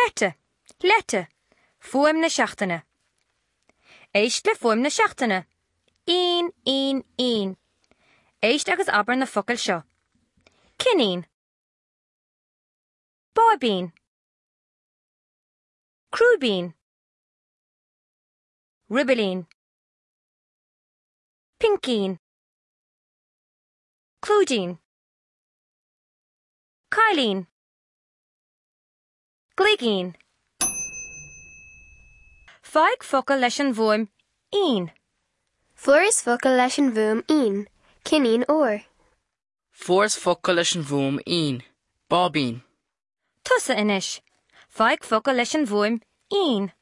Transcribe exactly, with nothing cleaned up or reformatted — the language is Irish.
Lette, lette, fuaim na seachtaine. Éist le fuaim na seachtaine. Un, un, un. Éist agus aber na focail seo. Cinnín. Bábín. Crúbín. Ribalín. Pinkín. Clúdín. Cailín. Gligín. Feig focail leis an bhuaim un. Fuair focail leis an bhuaim un. Cinnín uair. Fuair focail leis an bhuaim un. Bábín. Tusa inis. Feig focail leis an bhuaim un.